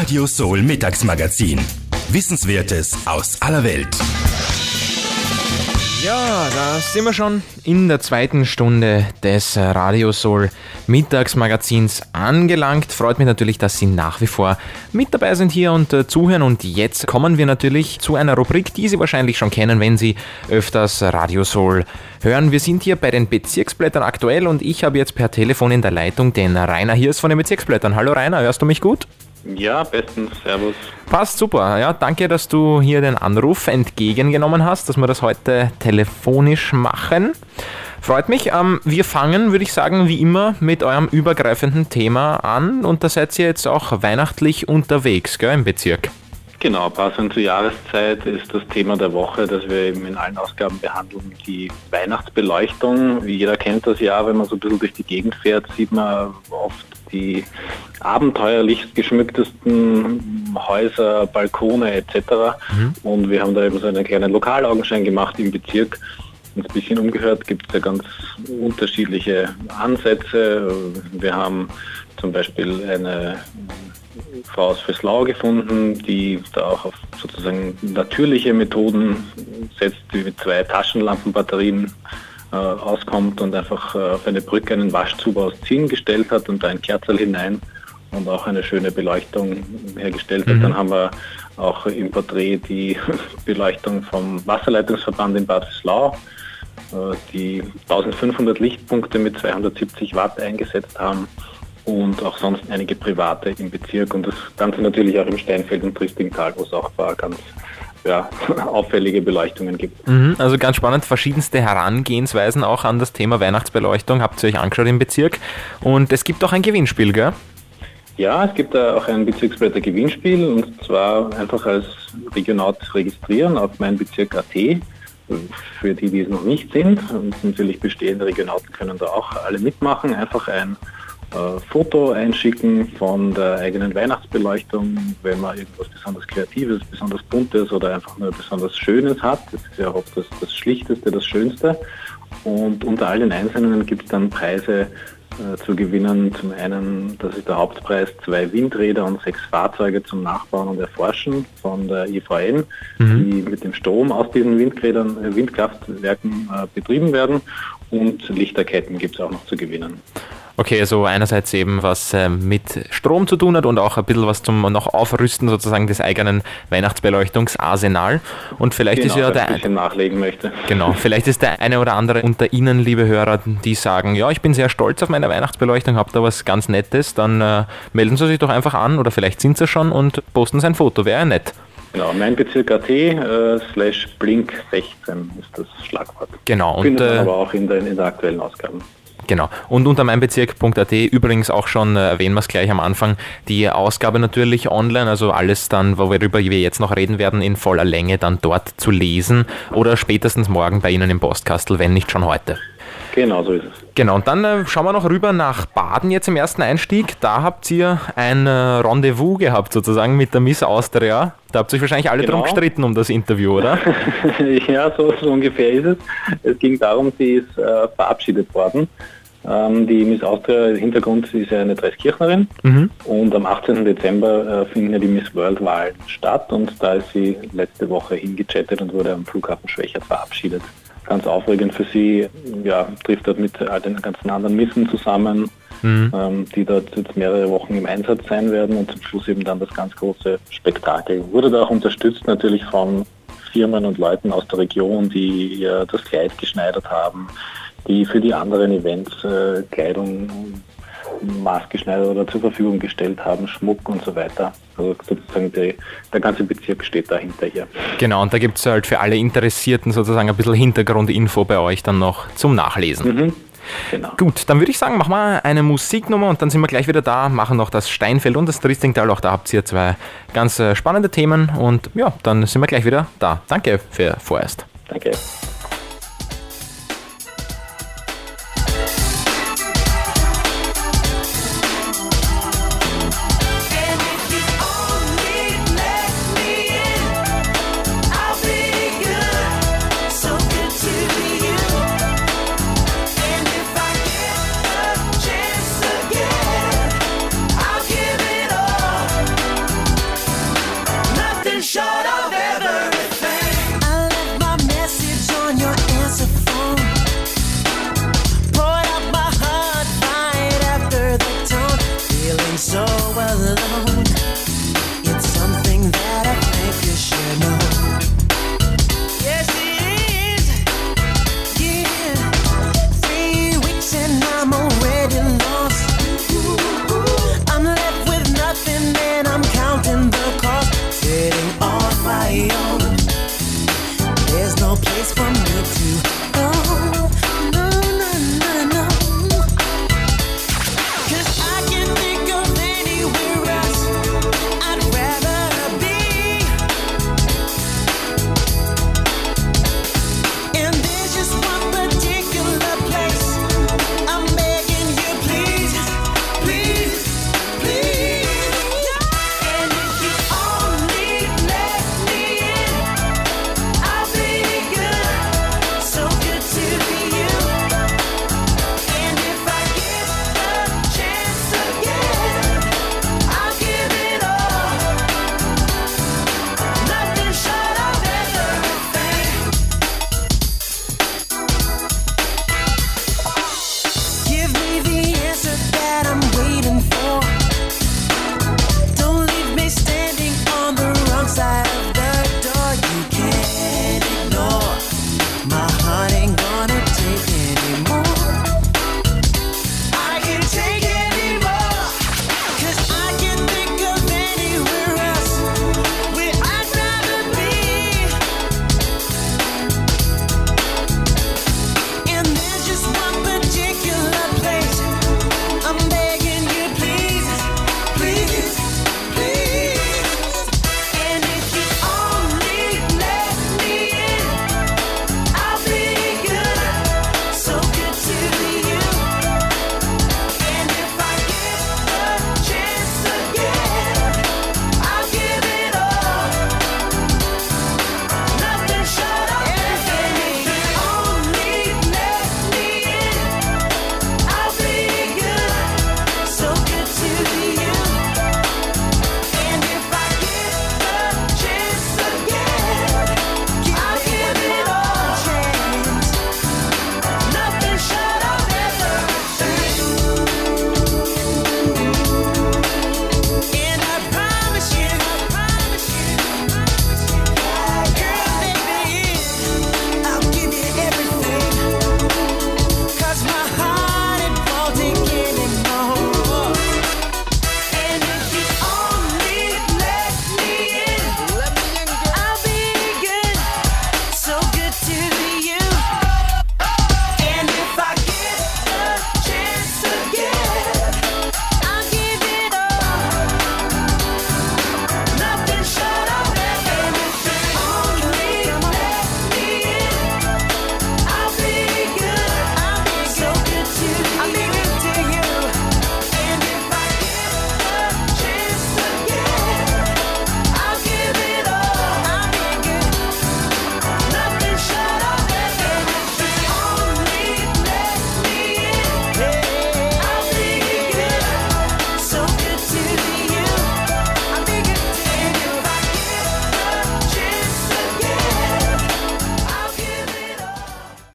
Radio Soul Mittagsmagazin. Wissenswertes aus aller Welt. Ja, da sind wir schon in der zweiten Stunde des Radio Soul Mittagsmagazins angelangt. Freut mich natürlich, dass Sie nach wie vor mit dabei sind hier und zuhören. Und jetzt kommen wir natürlich zu einer Rubrik, die Sie wahrscheinlich schon kennen, wenn Sie öfters Radio Soul hören. Wir sind hier bei den Bezirksblättern aktuell und ich habe jetzt per Telefon in der Leitung den Rainer Hirs von den Bezirksblättern. Hallo Rainer, hörst du mich gut? Ja, bestens. Servus. Passt super. Ja, danke, dass du hier den Anruf entgegengenommen hast, dass wir das heute telefonisch machen. Freut mich. Wir fangen, würde ich sagen, wie immer mit eurem übergreifenden Thema an. Und da seid ihr jetzt auch weihnachtlich unterwegs, gell, im Bezirk? Genau, passend zur Jahreszeit ist das Thema der Woche, das wir eben in allen Ausgaben behandeln, die Weihnachtsbeleuchtung. Wie jeder kennt das ja, wenn man so ein bisschen durch die Gegend fährt, sieht man oft die abenteuerlichst geschmücktesten Häuser, Balkone etc. Und wir haben da eben so einen kleinen Lokalaugenschein gemacht im Bezirk. Uns ein bisschen umgehört, gibt es ja ganz unterschiedliche Ansätze. Wir haben zum Beispiel eine Frau aus Veslau gefunden, die da auch auf sozusagen natürliche Methoden setzt, die mit 2 Taschenlampenbatterien auskommt und einfach auf eine Brücke einen Waschzuber aus Zinn gestellt hat und da ein Kerzerl hinein und auch eine schöne Beleuchtung hergestellt hat. Dann haben wir auch im Porträt die Beleuchtung vom Wasserleitungsverband in Bad Veslau, die 1500 Lichtpunkte mit 270 Watt eingesetzt haben und auch sonst einige private im Bezirk und das Ganze natürlich auch im Steinfeld und Triestingtal, wo es auch ein paar ganz auffällige Beleuchtungen gibt. Also ganz spannend, verschiedenste Herangehensweisen auch an das Thema Weihnachtsbeleuchtung habt ihr euch angeschaut im Bezirk und es gibt auch ein Gewinnspiel, gell? Ja, es gibt auch ein Bezirksblätter-Gewinnspiel und zwar einfach als Regionat registrieren auf meinbezirk.at. Für die es noch nicht sind und natürlich bestehende Regionaten können da auch alle mitmachen, einfach ein Foto einschicken von der eigenen Weihnachtsbeleuchtung, wenn man irgendwas besonders Kreatives, besonders Buntes oder einfach nur besonders Schönes hat. Das ist ja auch das Schlichteste, das Schönste. Und unter all den Einsendungen gibt es dann Preise zu gewinnen. Zum einen, das ist der Hauptpreis, 2 Windräder und 6 Fahrzeuge zum Nachbauen und Erforschen von der IVN, die mit dem Strom aus diesen Windkraftwerken betrieben werden. Und Lichterketten gibt es auch noch zu gewinnen. Okay, also einerseits eben was mit Strom zu tun hat und auch ein bisschen was zum noch Aufrüsten sozusagen des eigenen Weihnachtsbeleuchtungsarsenal. Und vielleicht ist ja ein bisschen nachlegen möchte. Genau, vielleicht ist der eine oder andere unter Ihnen, liebe Hörer, die sagen, ja, ich bin sehr stolz auf meine Weihnachtsbeleuchtung, habe da was ganz Nettes, dann melden Sie sich doch einfach an oder vielleicht sind Sie schon und posten sein Foto, wäre ja nett. Genau, meinbezirk.at /blink16 ist das Schlagwort. Genau. Und findet man aber auch in der aktuellen Ausgabe. Genau. Und unter meinbezirk.at übrigens auch schon, erwähnen wir es gleich am Anfang, die Ausgabe natürlich online, also alles dann, worüber wir jetzt noch reden werden, in voller Länge dann dort zu lesen oder spätestens morgen bei Ihnen im Postkastel, wenn nicht schon heute. Genau, so ist es. Genau, und dann schauen wir noch rüber nach Baden jetzt im ersten Einstieg. Da habt ihr ein Rendezvous gehabt sozusagen mit der Miss Austria. Da habt ihr euch wahrscheinlich alle drum gestritten um das Interview, oder? Ja, so ungefähr ist es. Es ging darum, sie ist verabschiedet worden. Die Miss Austria, Hintergrund ist ja eine Dreiskirchnerin und am 18. Dezember finden ja die Miss World-Wahlen statt und da ist sie letzte Woche hingechattet und wurde am Flughafen Schwächert verabschiedet. Ganz aufregend für sie, ja, trifft dort mit all den ganzen anderen Missen zusammen, die dort jetzt mehrere Wochen im Einsatz sein werden und zum Schluss eben dann das ganz große Spektakel. Wurde da auch unterstützt natürlich von Firmen und Leuten aus der Region, die ihr das Kleid geschneidert haben, die für die anderen Events Kleidung maßgeschneidert oder zur Verfügung gestellt haben, Schmuck und so weiter. Also sozusagen der ganze Bezirk steht dahinter hier. Genau, und da gibt es halt für alle Interessierten sozusagen ein bisschen Hintergrundinfo bei euch dann noch zum Nachlesen. Genau. Gut, dann würde ich sagen, machen wir eine Musiknummer und dann sind wir gleich wieder da, machen noch das Steinfeld und das Triestingtal. Auch da habt ihr 2 ganz spannende Themen und ja, dann sind wir gleich wieder da. Danke für vorerst. Danke.